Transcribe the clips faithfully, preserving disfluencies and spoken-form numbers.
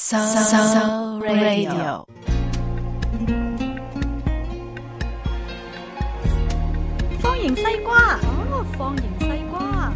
So, so Radio。 方形西瓜，哦，方形西瓜。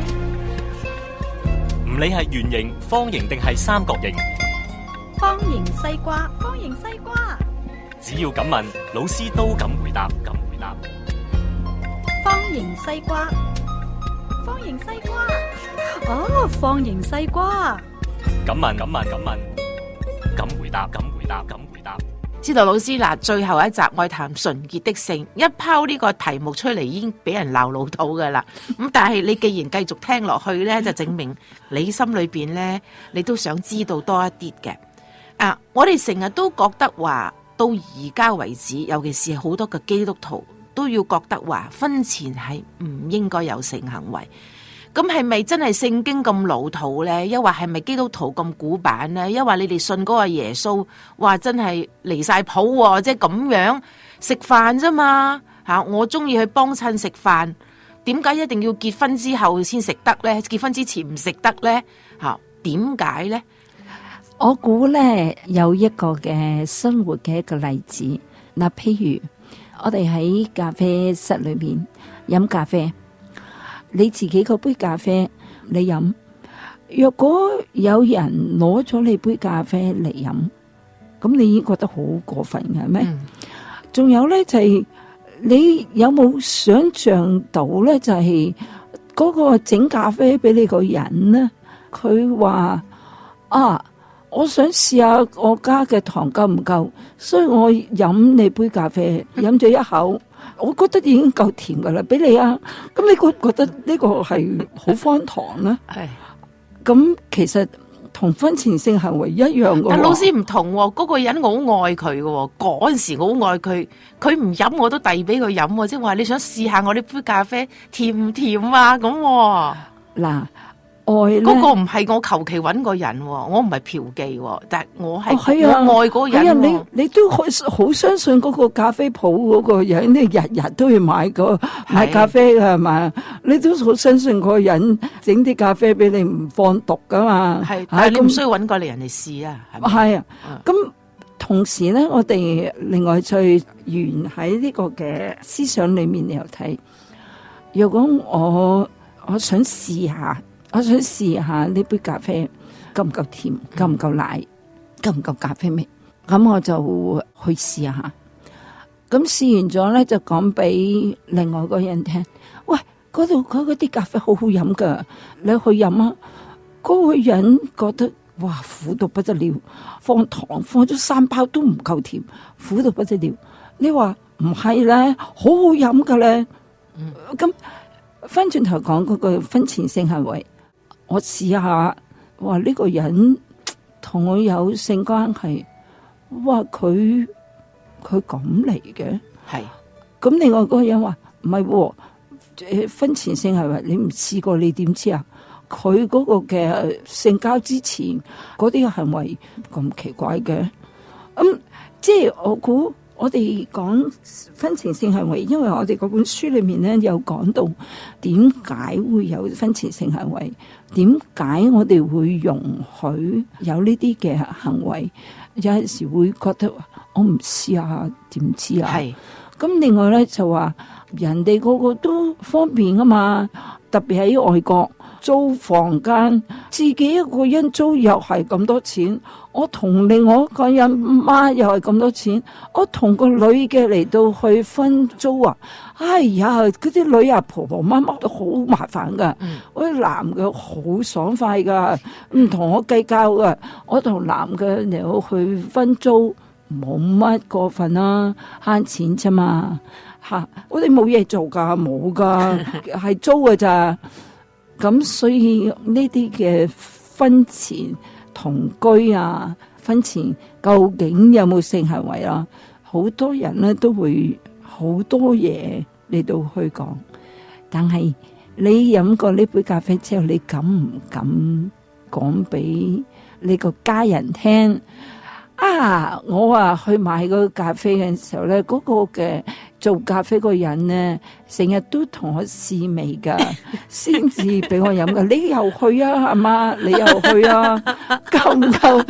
唔理係圓形、方形定係三角形， 方形西瓜，方形西瓜。 只要敢問，老師都敢回答，敢回答。 方形西瓜，方形西瓜。哦，方形西瓜。 敢問，敢問，敢問，敢回答，敢回答，敢回答。 知道老師嗱，最後一集愛談純潔的性，一拋呢個題目出嚟已經俾人鬧老土噶啦。咁但係你既然繼續聽落去呢，就證明你心裏邊呢，你都想知道多一啲嘅。啊，我哋成日都覺得話，到而家為止，尤其是好多嘅基督徒都要覺得話，婚前係唔應該有性行為。咁係咪真係聖經咁老土呢？抑或係咪基督徒咁古板呢？抑或你哋信嗰個耶穌，哇真係離晒譜喎！即係咁樣食飯啫嘛吓，我中意去幫襯食飯，點解一定要結婚之後先食得呢？結婚之前唔食得呢？吓，點解呢？ 我估呢有一個嘅生活嘅一個例子，嗱，譬如我哋喺咖啡室裏面飲咖啡。你自己嗰杯咖啡你飲，若果有人攞咗你杯咖啡嚟飲，咁你已經覺得好過分嘅係咩？仲、嗯、有咧就係、是、你有冇想象到咧，就係、是、嗰個整咖啡俾你個人咧，佢話啊，我想試下我加嘅糖夠唔夠，所以我飲你杯咖啡，飲咗一口。我覺得已經夠甜噶啦，俾你啊！咁你覺唔覺得呢個係好荒唐咧？係咁，其實同婚前性行為一樣嘅。 但老師唔同喎，嗰個人我好愛佢嘅，嗰陣時我好愛佢，佢唔飲我都遞俾佢飲，即係話你想試下我呢杯咖啡甜唔甜啊？咁嗱。嗰、那個唔係我求其揾個人，我唔係嫖妓，但係我係、哦啊、我愛嗰個人。 啊、你你都好好相信嗰個咖啡鋪嗰個人，你日日都要買個買咖啡嘅係嘛？你都好相信嗰個人整啲咖啡俾你唔放毒噶嘛？係， 但係你唔需要揾個嚟人嚟試啊？係咪？ 係啊，咁、嗯、同時咧，我哋另外再沿喺呢個嘅思想裏面又睇，如果我我想試下。我想試下呢杯咖啡夠唔夠甜，夠唔夠奶，夠唔夠咖啡味，咁我就去試下。咁試完咗咧，就講俾另外一個人聽。喂，嗰度佢嗰啲咖啡好好飲噶，你去飲啊！嗰個人覺得哇苦到不得了，放糖放咗三包都唔夠甜，苦到不得了。你話唔係咧，好好飲噶咧。咁翻轉頭講嗰個婚前性行為。我試下，話呢個人同我有性關係，哇佢佢咁嚟嘅，係咁另外嗰個人話唔係，誒婚前性行為你唔試過你點知啊？佢嗰個嘅性交之前嗰啲行為咁奇怪嘅，咁、嗯、即係我估。我哋講婚前性行為，因為我哋嗰本書裏面咧有講到點解會有婚前性行為，點解我哋會容許有呢啲嘅行為，有陣時會覺得我唔試下點知啊？係咁，另外咧就話人哋個個都方便啊嘛，特別喺外國租房間，自己一個人租又係咁多錢。我同另外一個人媽又係咁多錢，我同個女嘅嚟到去分租啊！哎呀，嗰啲女啊婆婆媽媽都好麻煩噶，嗰啲男嘅好爽快噶，唔同我計較噶。我同男嘅嚟到去分租，冇乜過分啦，慳錢啫嘛吓！我哋冇嘢做噶，冇噶，係租噶咋。咁所以呢啲嘅婚前同居啊，婚前究竟有冇性行為啊？好多人咧都會好多嘢嚟到去講，但係你飲過呢杯咖啡之後，你敢唔敢講俾你個家人聽？啊，我啊去買個咖啡嘅時候咧，嗰、嗰個嘅做咖啡個人咧，成日都同我試味噶，先至俾我飲噶。你又去啊，係嘛？你又去啊？夠唔夠？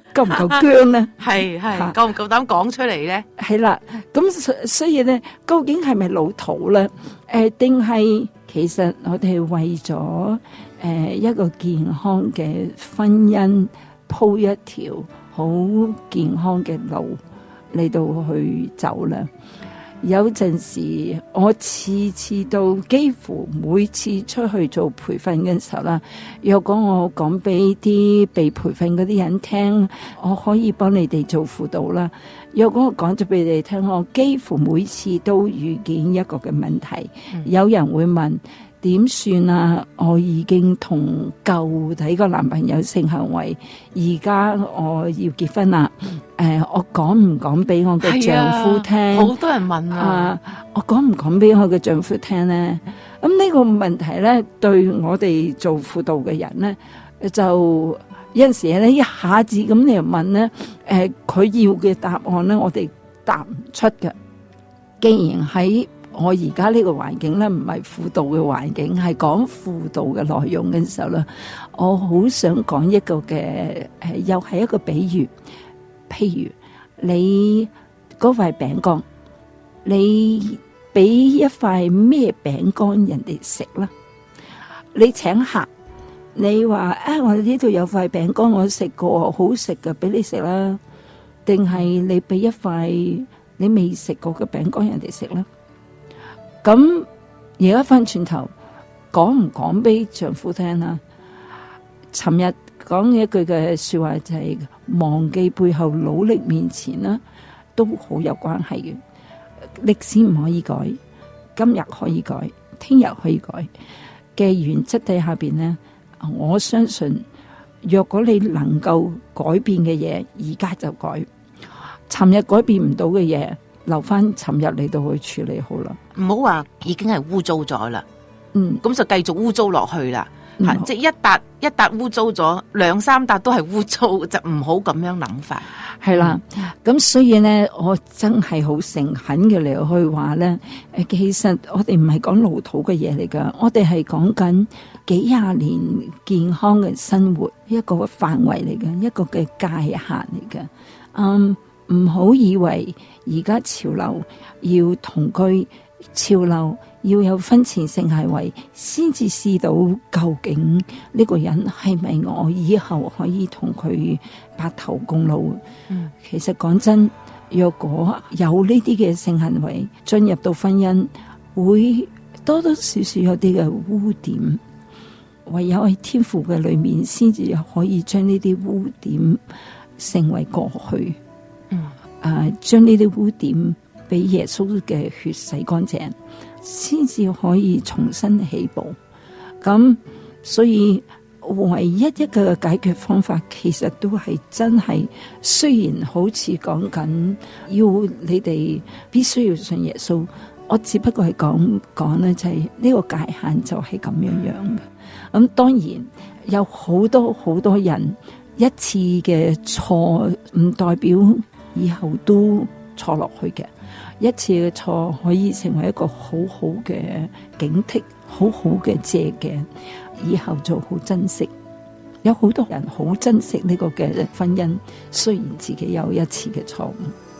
夠唔夠僵咧？ 係係嚇夠唔夠膽講出嚟咧？ 係啦，咁所所以咧，究竟係咪老土咧？誒，定係其實我哋為咗誒一個健康嘅婚姻鋪一條好健康嘅路嚟到去走啦。有陣時，我次次到幾乎每次出去做培訓嘅時候啦，若果我講俾啲被培訓嗰啲人聽，我可以幫你哋做輔導啦。若果我講咗俾你哋聽，我幾乎每次都遇見一個嘅問題， 嗯、 有人會問點算啊？我已經同舊底個男朋友性行為，而家我要結婚啦。誒、呃，我講唔講俾我嘅丈夫聽？ 好多人問啊， 啊我講唔講俾我嘅丈夫聽咧？咁呢個問題咧，對我哋做輔導嘅人咧，就有陣時咧，一下子咁你又問咧，誒、呃，佢要嘅答案咧，我哋答唔出嘅。既然喺我而家呢個環境咧，唔係輔導嘅環境，係講輔導嘅內容嘅時候咧，我好想講一個嘅誒，又係一個比喻。譬如你嗰塊餅乾，你俾一塊咩餅乾人哋食啦？你請客，你話啊，我呢度有塊餅乾，我食過，好食㗎，俾你食啦。定係你俾一塊你未食過嘅餅乾人哋食啦？咁而家翻轉頭講唔講俾丈夫聽啦？尋日講一句嘅說話就係忘記背後，努力面前啦，都好有關係嘅。歷史唔可以改，今日可以改，聽日可以改嘅原則底下邊呢，我相信若果你能夠改變嘅嘢，而家就改。尋日改變唔到嘅嘢，留翻尋日嚟到去處理好啦。 唔好話已經係污糟咗啦， 嗯， 咁就繼續污糟落去啦。 嗯吓，即係一笪一笪污糟咗，兩三笪都係污糟，就唔好咁樣諗法。 係啦，咁所以咧，我真係好誠懇嘅嚟去話咧，誒，其實我哋唔係講老土嘅嘢嚟噶，我哋係講緊幾廿年健康嘅生活一個範圍嚟嘅，一個嘅界限嚟嘅。嗯，唔好以為而家潮流要同居，潮流要有婚前性行為先至試到究竟呢個人係咪我以後可以同佢白頭共老。嗯，其實講真，若果有呢啲嘅性行為進入到婚姻，會多多少少有啲嘅污點，唯有喺天父嘅裏面先至可以將呢啲污點成為過去。嗯，啊，將呢啲污點俾耶穌嘅血洗乾淨，先至可以重新起步。咁所以唯一一個解決方法，其實都係真係，雖然好似講緊要你哋必須要信耶穌，我只不過係講講咧，就係呢個界限就係咁樣樣嘅。咁當然有好多好多人一次嘅錯唔代表以後都錯落去嘅。一次嘅錯可以成為一個好好嘅警惕，好好嘅借鏡，以後就好珍惜。有好多人好珍惜呢個嘅婚姻，雖然自己有一次嘅錯誤。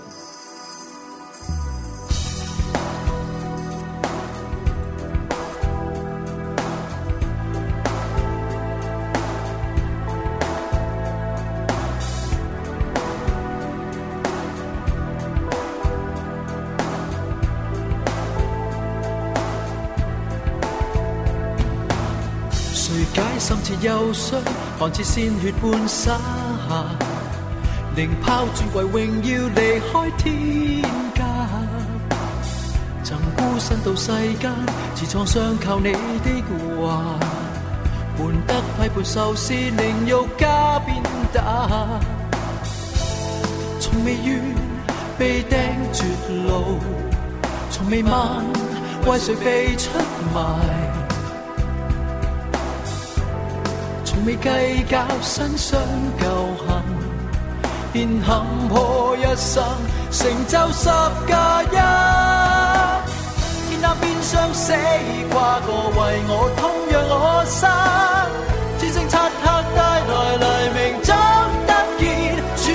深切憂傷，看似鮮血般灑下，寧拋尊貴榮耀離開天家。曾孤身到世間，自創傷靠你的話，換得批判受試，凌辱加鞭打。從未怨被釘絕路，從未問為誰被出賣。從未計較新傷舊恨，便坎坷一生成就十加一。天南邊廂死跨過為我痛讓我生，戰勝漆黑帶來黎明，終得見主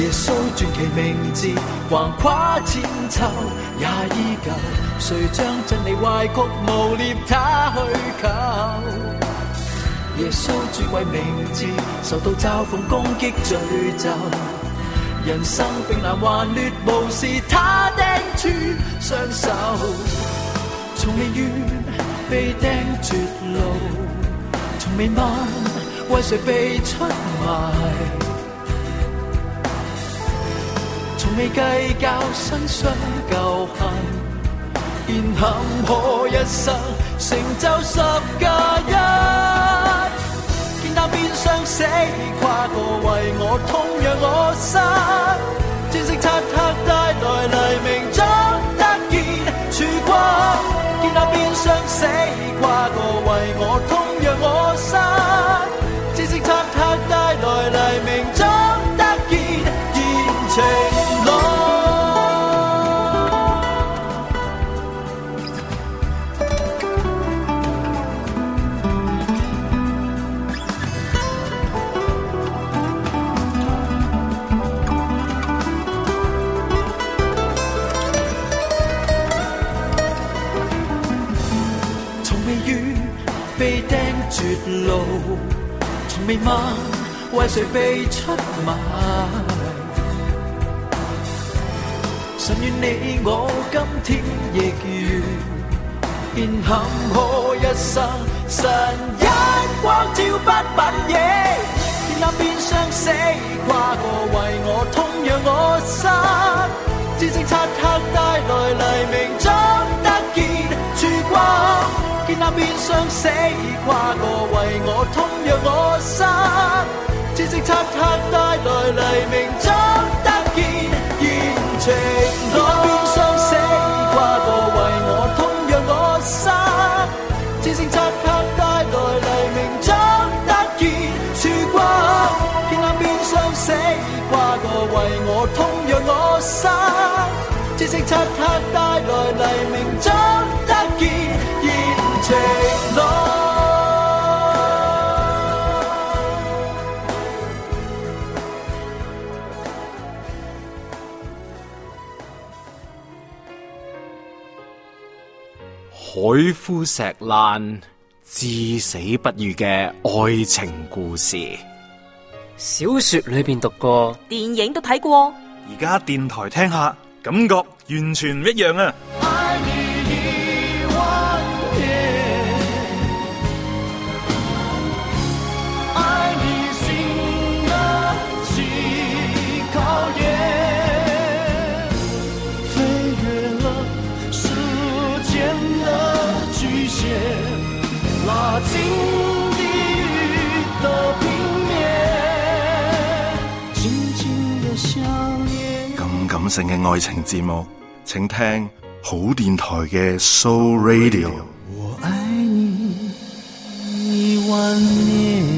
耶穌傳其名字，橫跨千秋也依舊。誰將真理歪曲誣衊他去求？耶穌尊貴名字，受到嘲諷攻擊詛咒。人生並難還劣，無視他釘處雙手。從未怨被釘絕路，從未問為誰被出賣，從未計較辛酸舊恨，便坎坷一生成就十加一。見他變相死，跨過為我痛讓我失，戰勝漆黑帶來黎明中得見曙光。見他變相死，跨過為我痛讓我失，戰勝漆黑帶來黎明中得見現情朗。被釘絕路，從未問為誰被出賣。神願你我今天亦願變坎坷一生，神一光照不品嘢，見那變相死，跨過為我痛讓我失，戰勝漆黑帶來黎明中得見曙光。見那變相死，跨過為我痛讓我失，戰勝漆黑帶來黎明中得見現情朗。見那變相死，跨過為我痛讓我失，戰勝漆黑帶來黎明中得見曙光。見那變相死，跨過為我痛讓我失，戰勝漆黑帶來黎明中得見情朗。 海枯石爛、至死不渝嘅愛情故事， 小說裏邊讀過， 電影都睇過， 而家電台聽下，感覺完全唔一樣啊！咁感性嘅愛情節目，請聽好電台嘅 Soul Radio。 我愛你一萬年。